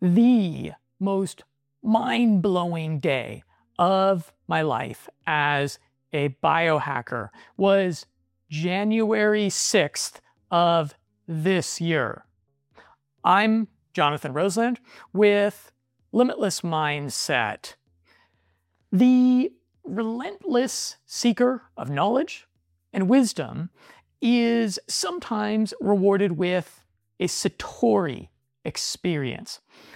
The most mind-blowing day of my life as a biohacker was January 6th of this year. I'm Jonathan Roseland with Limitless Mindset. The relentless seeker of knowledge and wisdom is sometimes rewarded with a Satori experience,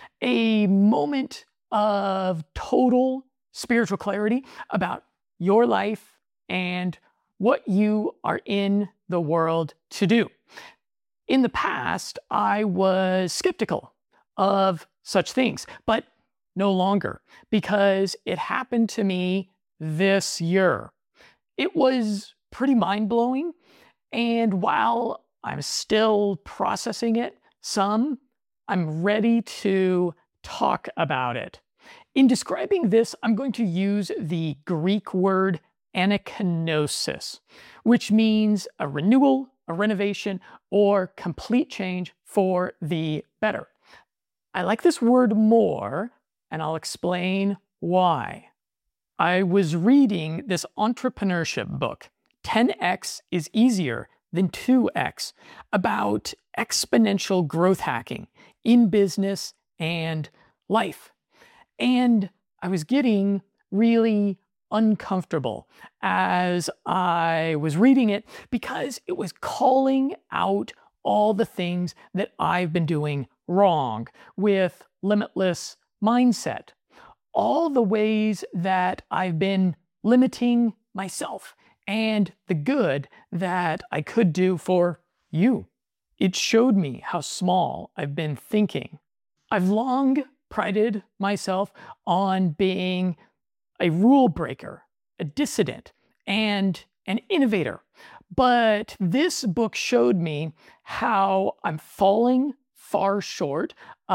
a moment of total spiritual clarity about your life and what you are in the world to do. In the past, I was skeptical of such things, but no longer, because it happened to me this year. It was pretty mind-blowing, and while I'm still processing it some, I'm ready to talk about it. In describing this, I'm going to use the Greek word anakinosis, which means a renewal, a renovation, or complete change for the better. I like this word more, and I'll explain why. I was reading this entrepreneurship book, 10x is easier than 2x, about exponential growth hacking in business and life. And I was getting really uncomfortable as I was reading it because it was calling out all the things that I've been doing wrong with limitless mindset, all the ways that I've been limiting myself and the good that I could do for you. It showed me how small I've been thinking. I've long prided myself on being a rule breaker, a dissident, and an innovator. But this book showed me how I'm falling far short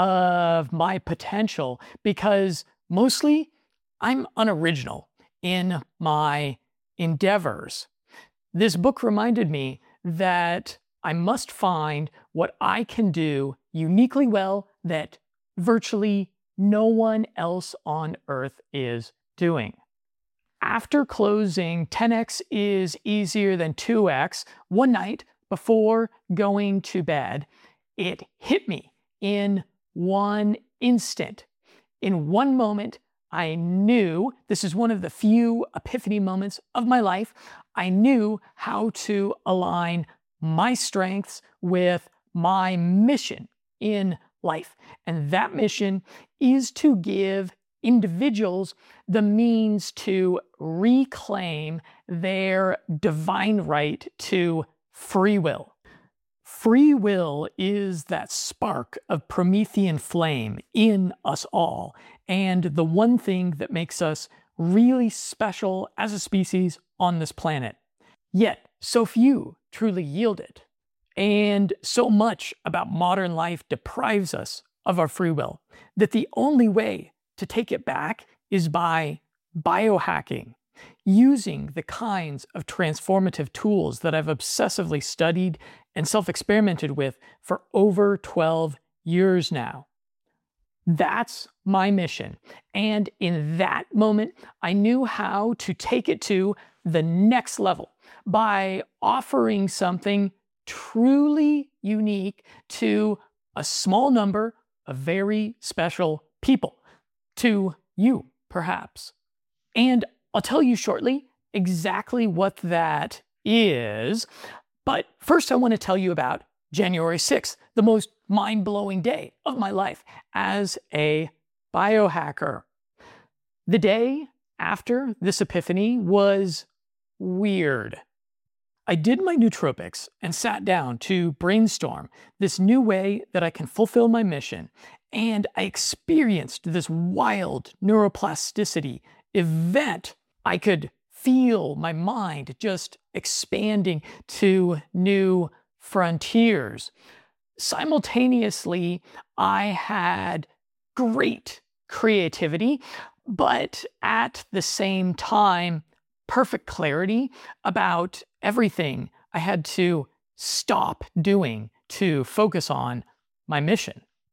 of my potential because mostly I'm unoriginal in my endeavors. This book reminded me that I must find what I can do uniquely well that virtually no one else on earth is doing. After closing 10x is easier than 2x one night before going to bed, it hit me in one instant. In one moment, I knew, this is one of the few epiphany moments of my life, I knew how to align my strengths with my mission in life. And that mission is to give individuals the means to reclaim their divine right to free will. Free will is that spark of Promethean flame in us all, and the one thing that makes us really special as a species on this planet. Yet, so few truly yield it. And so much about modern life deprives us of our free will that the only way to take it back is by biohacking, using the kinds of transformative tools that I've obsessively studied and self-experimented with for over 12 years now. That's my mission. And in that moment, I knew how to take it to the next level by offering something truly unique to a small number of very special people, to you, perhaps. And I'll tell you shortly exactly what that is. But first, I want to tell you about January 6th, the most mind-blowing day of my life as a biohacker. The day after this epiphany was weird. I did my nootropics and sat down to brainstorm this new way that I can fulfill my mission. And I experienced this wild neuroplasticity event. I could feel my mind just expanding to new frontiers. Simultaneously, I had great creativity, but at the same time, perfect clarity about everything I had to stop doing to focus on my mission.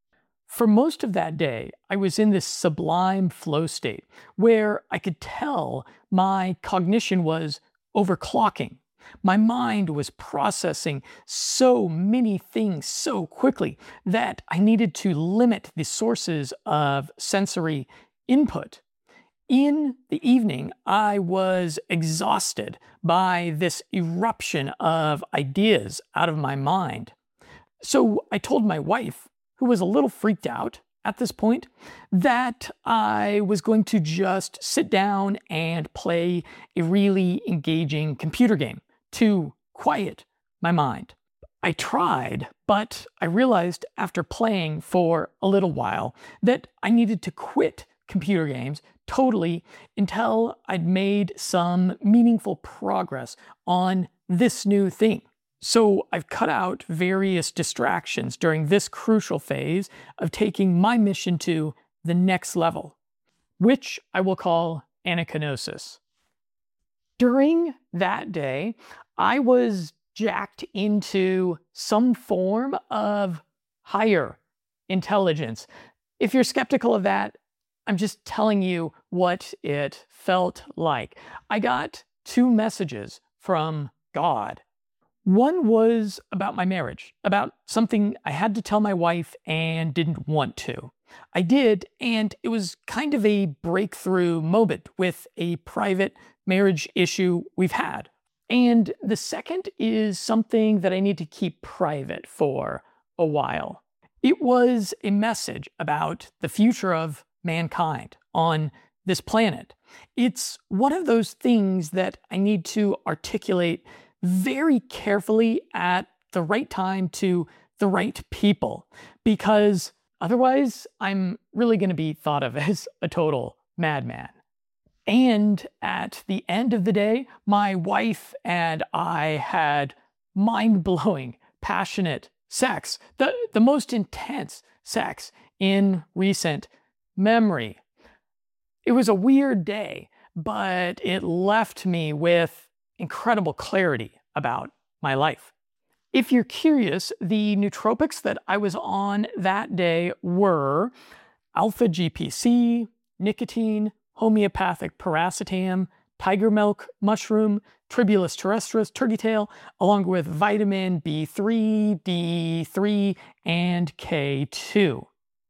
For most of that day, I was in this sublime flow state where I could tell my cognition was overclocking. My mind was processing so many things so quickly that I needed to limit the sources of sensory input. In the evening, I was exhausted by this eruption of ideas out of my mind. So I told my wife, who was a little freaked out at this point, that I was going to just sit down and play a really engaging computer game to quiet my mind. I tried, but I realized after playing for a little while that I needed to quit computer games totally until I'd made some meaningful progress on this new thing. So I've cut out various distractions during this crucial phase of taking my mission to the next level, which I will call anachronosis. During that day, I was jacked into some form of higher intelligence. If you're skeptical of that, I'm just telling you what it felt like. I got 2 messages from God. One was about my marriage, about something I had to tell my wife and didn't want to. I did, and it was kind of a breakthrough moment with a private marriage issue we've had. And the second is something that I need to keep private for a while. It was a message about the future of mankind on this planet. It's one of those things that I need to articulate very carefully at the right time to the right people, because otherwise I'm really going to be thought of as a total madman. And at the end of the day, my wife and I had mind-blowing, passionate sex, the most intense sex in recent memory. It was a weird day, but it left me with incredible clarity about my life. If you're curious, the nootropics that I was on that day were alpha GPC, nicotine, homeopathic paracetam, tiger milk mushroom, Tribulus terrestris, turkey tail, along with vitamin B3, D3, and K2.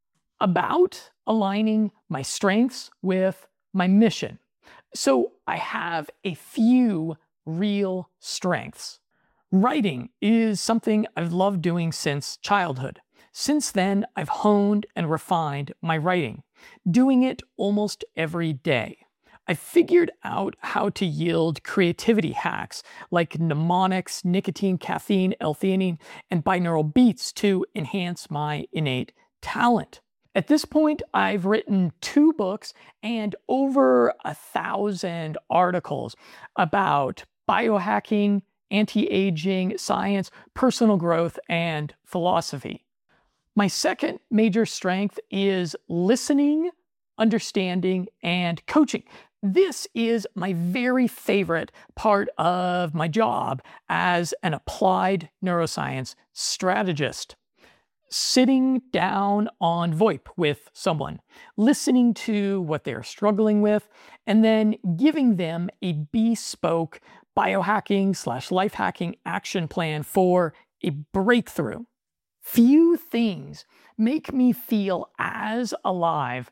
About aligning my strengths with my mission. So I have a few real strengths. Writing is something I've loved doing since childhood. Since then, I've honed and refined my writing, doing it almost every day. I figured out how to yield creativity hacks like mnemonics, nicotine, caffeine, L-theanine, and binaural beats to enhance my innate talent. At this point, I've written 2 books and over 1,000 articles about biohacking, anti-aging, science, personal growth, and philosophy. My second major strength is listening, understanding, and coaching. This is my very favorite part of my job as an applied neuroscience strategist. Sitting down on VoIP with someone, listening to what they're struggling with, and then giving them a bespoke biohacking/life hacking action plan for a breakthrough. Few things make me feel as alive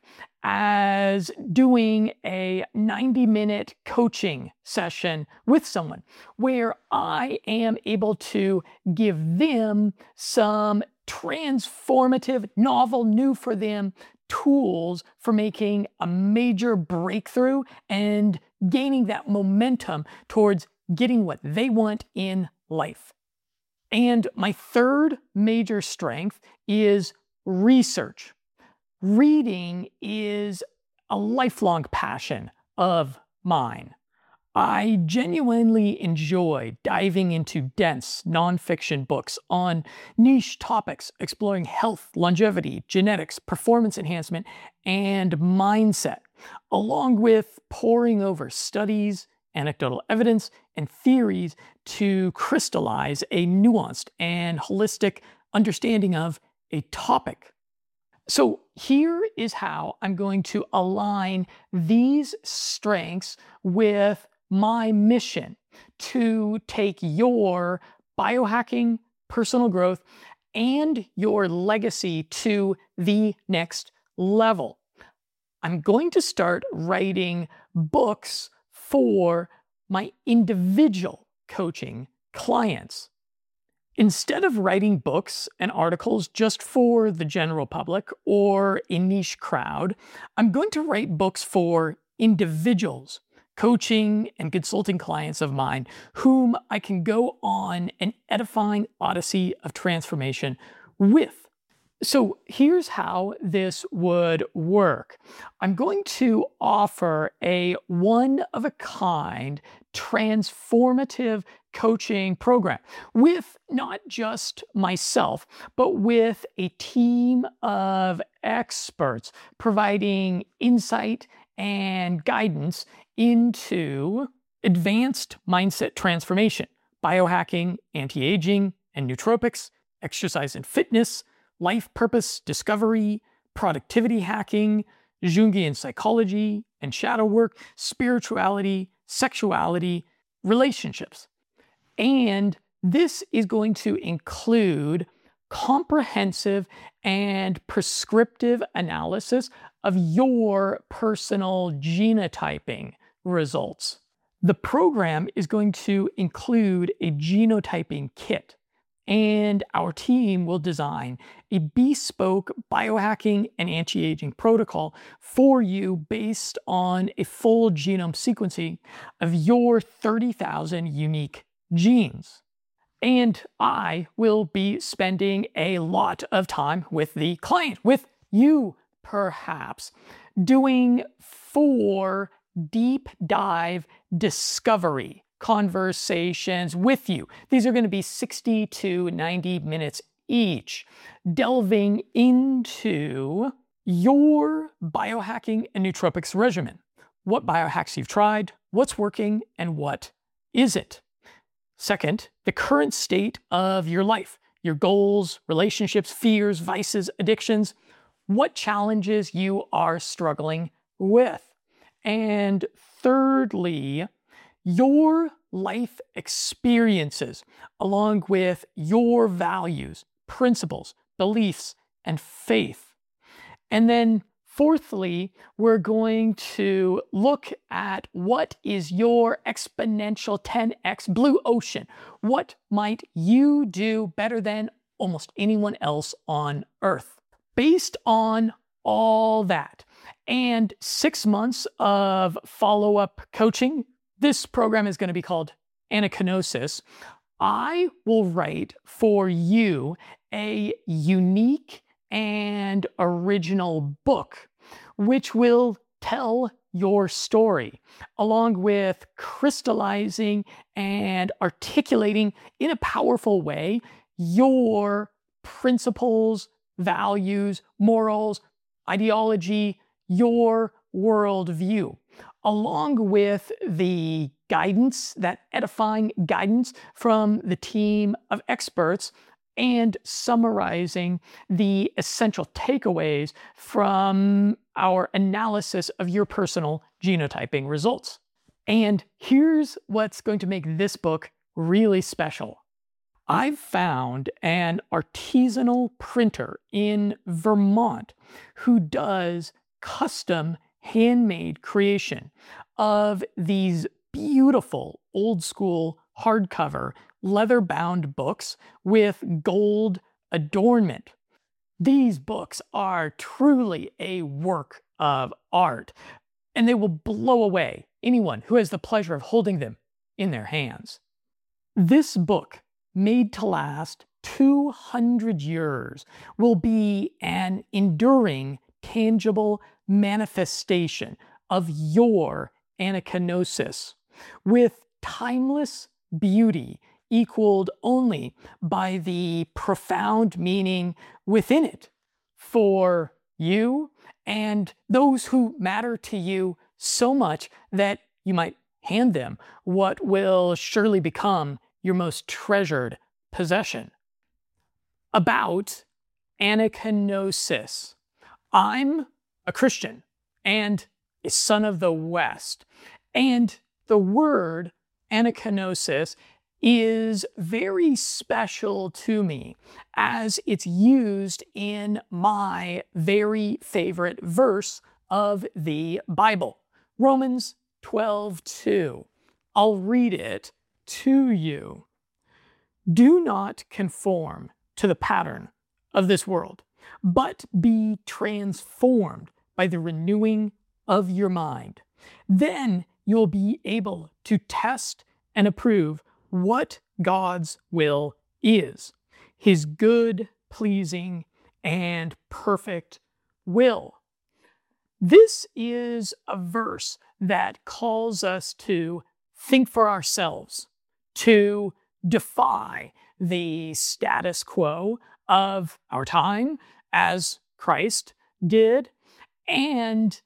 as doing a 90-minute coaching session with someone where I am able to give them some transformative, novel, new for them tools for making a major breakthrough and gaining that momentum towards getting what they want in life. And my third major strength is research. Reading is a lifelong passion of mine. I genuinely enjoy diving into dense nonfiction books on niche topics exploring health, longevity, genetics, performance enhancement, and mindset, along with poring over studies, anecdotal evidence, and theories to crystallize a nuanced and holistic understanding of a topic. So here is how I'm going to align these strengths with my mission to take your biohacking, personal growth, and your legacy to the next level. I'm going to start writing books for my individual coaching clients. Instead of writing books and articles just for the general public or a niche crowd, I'm going to write books for individuals, coaching and consulting clients of mine, whom I can go on an edifying odyssey of transformation with. So here's how this would work. I'm going to offer a one-of-a-kind transformative coaching program with not just myself, but with a team of experts providing insight and guidance into advanced mindset transformation, biohacking, anti-aging, and nootropics, exercise and fitness, life purpose discovery, productivity hacking, Jungian psychology and shadow work, spirituality, sexuality, relationships. And this is going to include comprehensive and prescriptive analysis of your personal genotyping results. The program is going to include a genotyping kit, and our team will design a bespoke biohacking and anti-aging protocol for you based on a full genome sequencing of your 30,000 unique genes. And I will be spending a lot of time with the client, with you perhaps, doing 4 deep dive discovery conversations with you. These are going to be 60 to 90 minutes each, delving into your biohacking and nootropics regimen. What biohacks you've tried, what's working, and what isn't. Second, the current state of your life, your goals, relationships, fears, vices, addictions, what challenges you are struggling with. And thirdly, your life experiences, along with your values, principles, beliefs, and faith. And then fourthly, we're going to look at what is your exponential 10x blue ocean. What might you do better than almost anyone else on Earth? Based on all that and 6 months of follow-up coaching, this program is going to be called Anachronosis. I will write for you a unique and original book, which will tell your story, along with crystallizing and articulating in a powerful way your principles, values, morals, ideology, your worldview, along with the guidance, that edifying guidance from the team of experts, and summarizing the essential takeaways from our analysis of your personal genotyping results. And here's what's going to make this book really special. I've found an artisanal printer in Vermont who does custom handmade creation of these beautiful old school hardcover leather-bound books with gold adornment. These books are truly a work of art, and they will blow away anyone who has the pleasure of holding them in their hands. This book, made to last 200 years, will be an enduring, tangible manifestation of your anachronosis, with timeless beauty equaled only by the profound meaning within it for you and those who matter to you so much that you might hand them what will surely become your most treasured possession. About anachronosis. I'm a Christian and a son of the West. And the word anakinosis is very special to me as it's used in my very favorite verse of the Bible, Romans 12:2. I'll read it to you. Do not conform to the pattern of this world, but be transformed by the renewing of your mind. Then you'll be able to test and approve what God's will is, his good, pleasing, and perfect will. This is a verse that calls us to think for ourselves, to defy the status quo of our time, as Christ did, and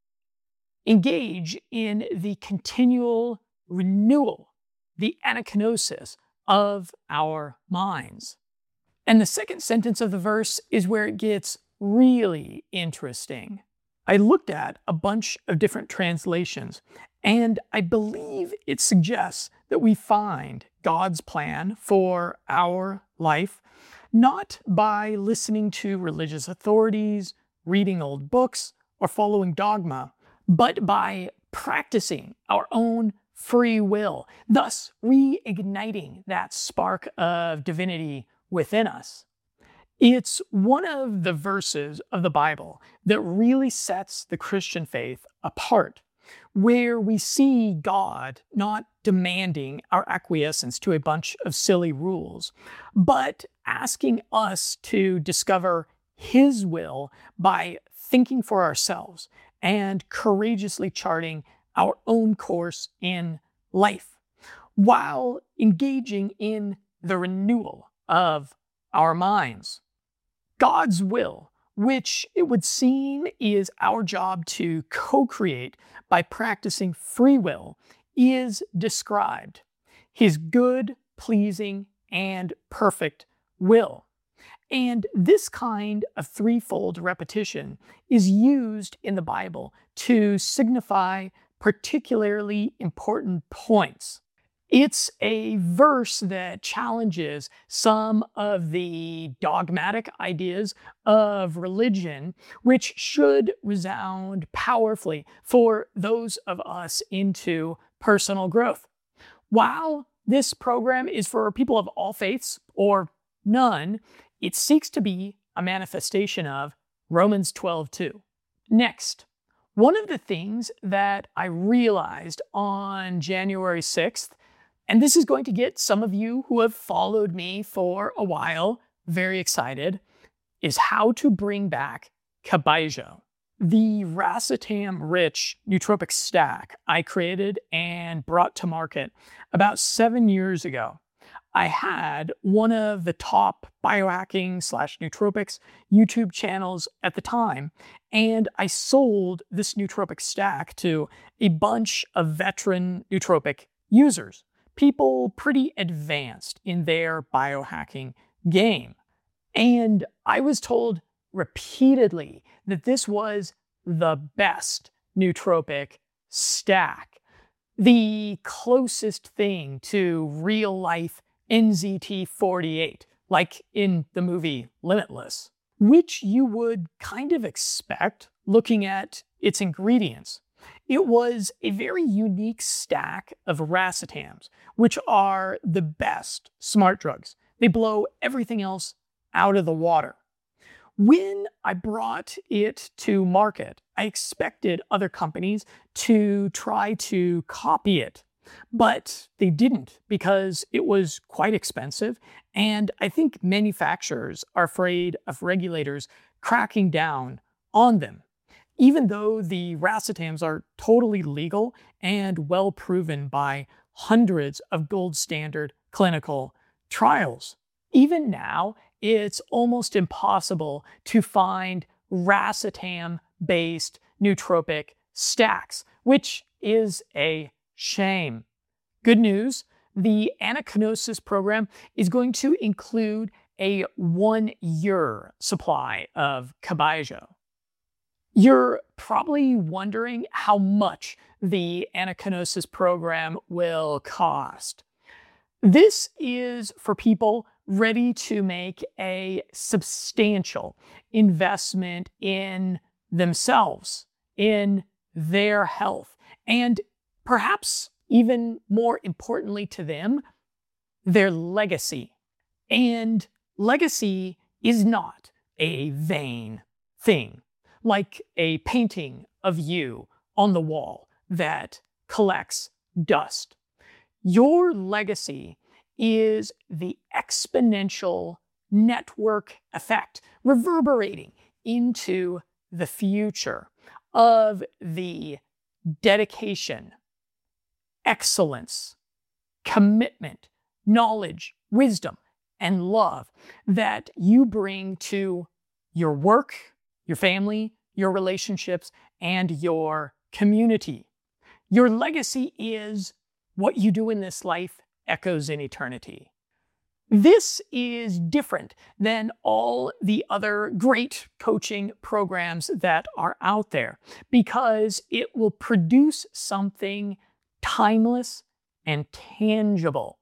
engage in the continual renewal, the anakinosis of our minds. And the second sentence of the verse is where it gets really interesting. I looked at a bunch of different translations, and I believe it suggests that we find God's plan for our life not by listening to religious authorities, reading old books, or following dogma, but by practicing our own free will, thus reigniting that spark of divinity within us. It's one of the verses of the Bible that really sets the Christian faith apart, where we see God not demanding our acquiescence to a bunch of silly rules, but asking us to discover His will by thinking for ourselves and courageously charting our own course in life, while engaging in the renewal of our minds. God's will, which it would seem is our job to co-create by practicing free will, is described. His good, pleasing, and perfect will. And this kind of threefold repetition is used in the Bible to signify particularly important points. It's a verse that challenges some of the dogmatic ideas of religion, which should resound powerfully for those of us into personal growth. While this program is for people of all faiths or none, it seeks to be a manifestation of Romans 12:2. Next, one of the things that I realized on January 6th, and this is going to get some of you who have followed me for a while very excited, is how to bring back Kabaijo, the racetam-rich nootropic stack I created and brought to market about 7 years ago. I had one of the top biohacking/nootropics YouTube channels at the time, and I sold this nootropic stack to a bunch of veteran nootropic users, people pretty advanced in their biohacking game. And I was told repeatedly that this was the best nootropic stack, the closest thing to real life NZT48, like in the movie Limitless, which you would kind of expect looking at its ingredients. It was a very unique stack of racetams, which are the best smart drugs. They blow everything else out of the water. When I brought it to market, I expected other companies to try to copy it, but they didn't because it was quite expensive, and I think manufacturers are afraid of regulators cracking down on them, even though the racetams are totally legal and well proven by hundreds of gold standard clinical trials. Even now, it's almost impossible to find racetam-based nootropic stacks, which is a shame. Good news, the Anakinosis program is going to include a 1-year supply of Kabaijo. You're probably wondering how much the Anakinosis program will cost. This is for people ready to make a substantial investment in themselves, in their health, and perhaps even more importantly to them, their legacy. And legacy is not a vain thing, like a painting of you on the wall that collects dust. Your legacy is the exponential network effect reverberating into the future of the dedication, excellence, commitment, knowledge, wisdom, and love that you bring to your work, your family, your relationships, and your community. Your legacy is what you do in this life echoes in eternity. This is different than all the other great coaching programs that are out there because it will produce something timeless and tangible.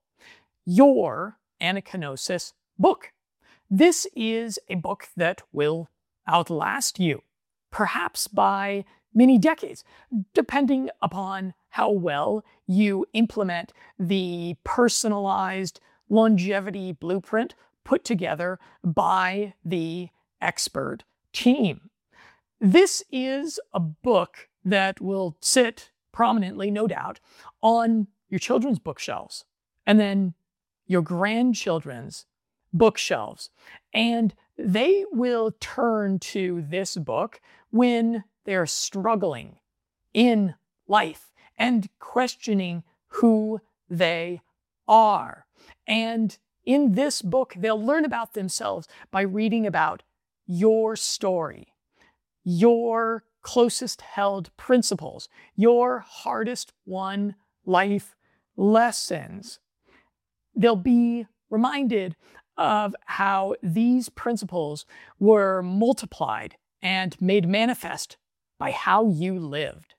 Your Anakinosis book. This is a book that will outlast you, perhaps by many decades, depending upon how well you implement the personalized longevity blueprint put together by the expert team. This is a book that will sit prominently, no doubt, on your children's bookshelves and then your grandchildren's bookshelves. And they will turn to this book when they're struggling in life and questioning who they are. And in this book, they'll learn about themselves by reading about your story, your closest held principles, your hardest won life lessons. They'll be reminded of how these principles were multiplied and made manifest by how you lived.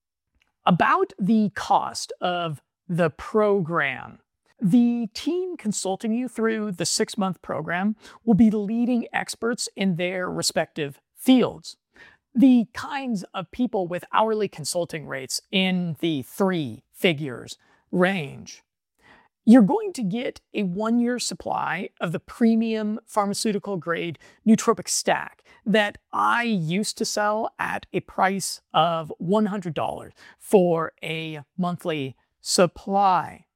About the cost of the program. The team consulting you through the 6-month program will be leading experts in their respective fields. The kinds of people with hourly consulting rates in the 3 figures range. You're going to get a 1-year supply of the premium pharmaceutical grade nootropic stack that I used to sell at a price of $100 for a monthly supply.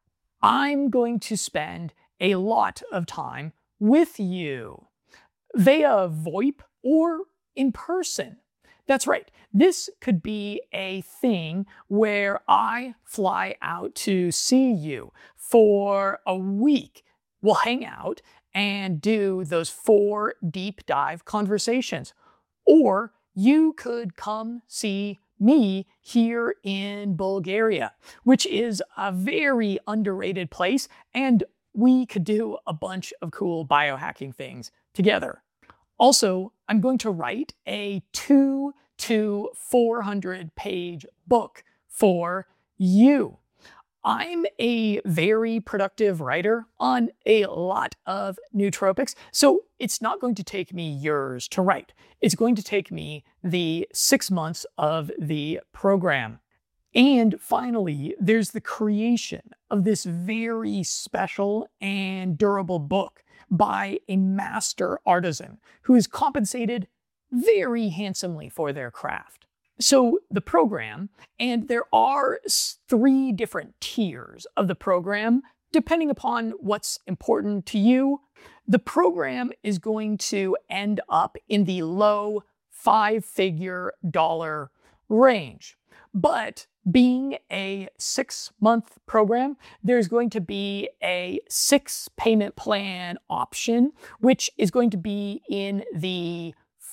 I'm going to spend a lot of time with you via VoIP or in person. That's right. This could be a thing where I fly out to see you for a week. We'll hang out and do those 4 deep dive conversations. Or you could come see me here in Bulgaria, which is a very underrated place, and we could do a bunch of cool biohacking things together. Also, I'm going to write a 200 to 400 page book for you. I'm a very productive writer on a lot of nootropics, so it's not going to take me years to write. It's going to take me the 6 months of the program. And finally, there's the creation of this very special and durable book by a master artisan who is compensated very handsomely for their craft. So the program, and there are 3 different tiers of the program, depending upon what's important to you. The program is going to end up in the low 5-figure dollar range. But being a 6-month program, there's going to be a 6 payment plan option, which is going to be in the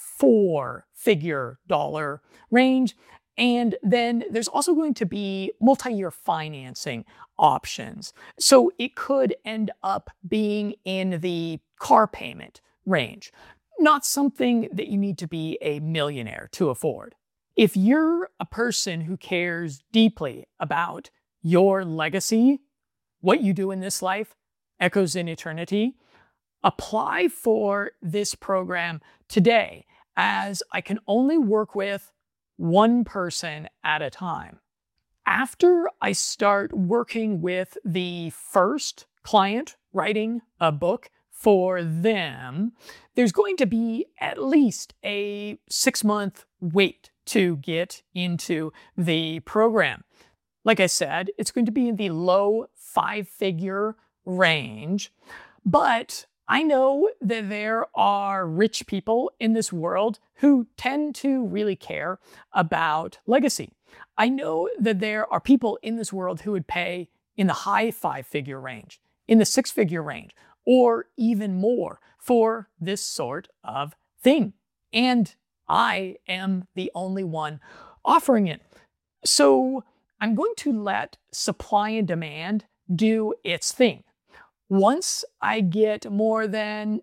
4-figure dollar range. And then there's also going to be multi-year financing options. So it could end up being in the car payment range. not something that you need to be a millionaire to afford. If you're a person who cares deeply about your legacy, what you do in this life echoes in eternity, apply for this program today, as I can only work with one person at a time. After I start working with the first client writing a book for them, there's going to be at least a 6-month wait to get into the program. Like I said, it's going to be in the low 5-figure range, but I know that there are rich people in this world who tend to really care about legacy. I know that there are people in this world who would pay in the high 5-figure range, in the 6-figure range, or even more for this sort of thing. And I am the only one offering it. So I'm going to let supply and demand do its thing. Once I get more than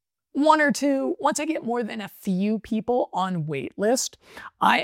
once I get more than a few people on wait list, I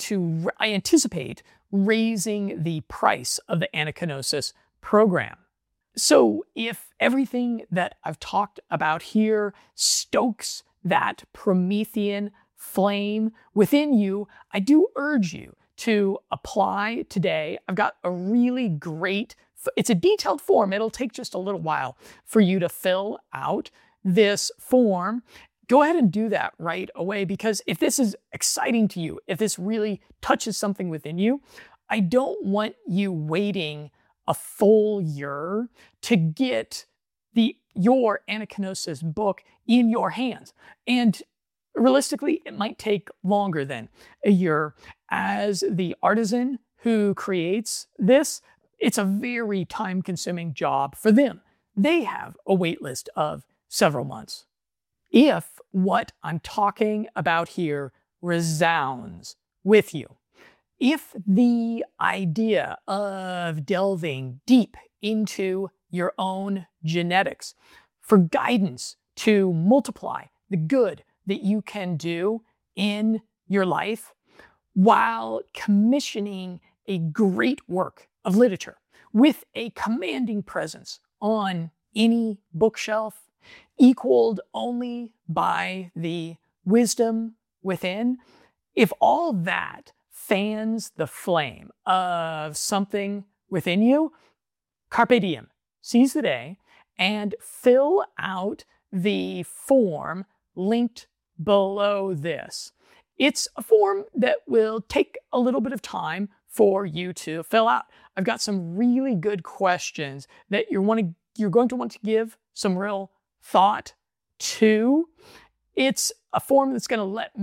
anticipate raising the price of the Anakinosis program. So if everything that I've talked about here stokes that Promethean flame within you, I do urge you to apply today. I've got a really great, it's a detailed form. It'll take just a little while for you to fill out this form. Go ahead and do that right away, because if this is exciting to you, if this really touches something within you, I don't want you waiting a full year to get your Anakinosis book in your hands. And realistically, it might take longer than a year. As the artisan who creates this, it's a very time-consuming job for them. They have a wait list of several months. If what I'm talking about here resounds with you, if the idea of delving deep into your own genetics for guidance to multiply the good that you can do in your life while commissioning a great work of literature with a commanding presence on any bookshelf, equaled only by the wisdom within, if all that fans the flame of something within you, carpe diem, seize the day and fill out the form linked below this. It's a form that will take a little bit of time for you to fill out. I've got some really good questions that you're going to want to give some real thought to. It's a form that's going to let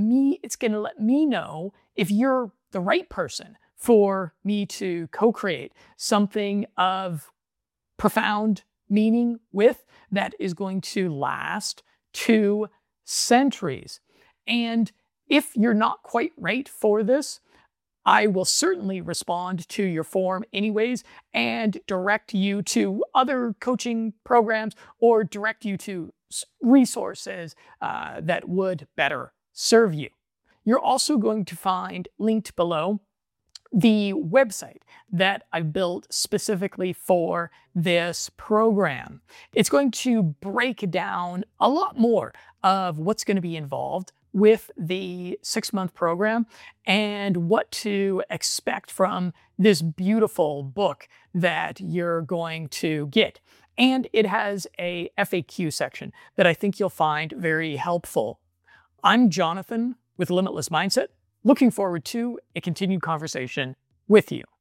me know if you're the right person for me to co-create something of profound meaning with, that is going to last 2 centuries. And if you're not quite right for this, I will certainly respond to your form anyways and direct you to other coaching programs or direct you to resources that would better serve you. You're also going to find linked below the website that I built specifically for this program. It's going to break down a lot more of what's going to be involved with the 6-month program and what to expect from this beautiful book that you're going to get. And it has a FAQ section that I think you'll find very helpful. I'm Jonathan with Limitless Mindset, looking forward to a continued conversation with you.